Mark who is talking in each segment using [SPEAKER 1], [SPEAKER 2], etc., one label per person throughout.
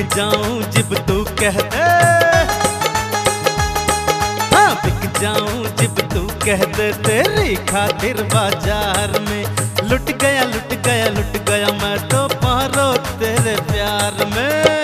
[SPEAKER 1] जाऊं जब तू कह दे, हाँ बिक जाऊं जब तू कह दे तेरी खातिर बाजार में। लुट गया लुट गया लुट गया मैं तो पारो तेरे प्यार में।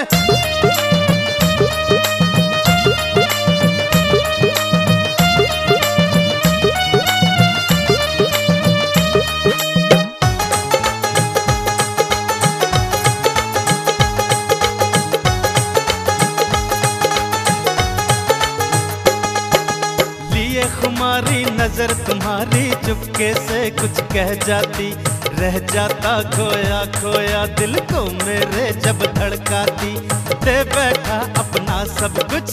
[SPEAKER 1] खुमारी नजर तुम्हारी चुपके से कुछ कह जाती, रह जाता खोया खोया दिल को मेरे जब धड़काती। दे बैठा अपना सब कुछ,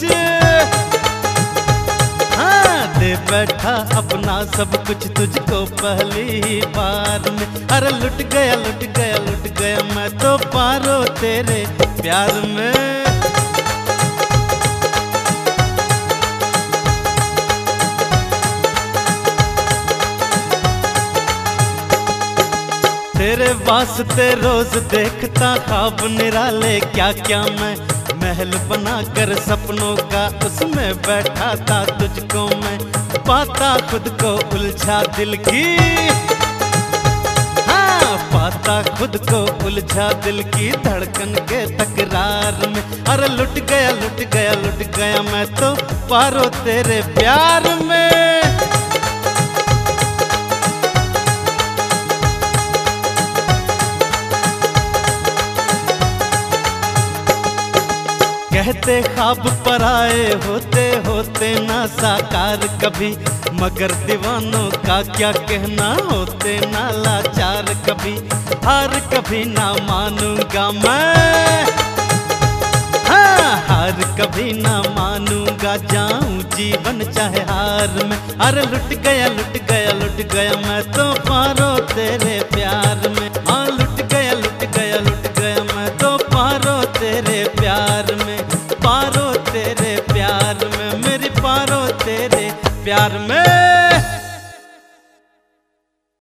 [SPEAKER 1] हाँ दे बैठा अपना सब कुछ तुझको पहली बार में। अरे लुट गया लुट गया लुट गया मैं तो पारो तेरे प्यार में। तेरे वास्ते रोज देखता ख्वाब निराले क्या क्या मैं, महल बना कर सपनों का उसमें बैठा था तुझको मैं। पाता खुद को उलझा दिल की, हाँ पाता खुद को उलझा दिल की धड़कन के तकरार में। अरे लुट गया लुट गया लुट गया मैं तो पारो तेरे प्यार में। कहते ख्वाब पराए होते होते ना साकार कभी, मगर दीवानों का क्या कहना होते ना लाचार कभी। हार कभी ना मानूंगा मैं, हाँ हार कभी ना मानूंगा जाऊं जीवन चाहे हार में। अरे लुट गया लुट गया लुट गया मैं तो पारो तेरे प्यार में। हाँ लुट गया लुट गया लुट गया मैं तो पारो तेरे प्यार में। पारो तेरे प्यार में मेरी पारो तेरे प्यार में।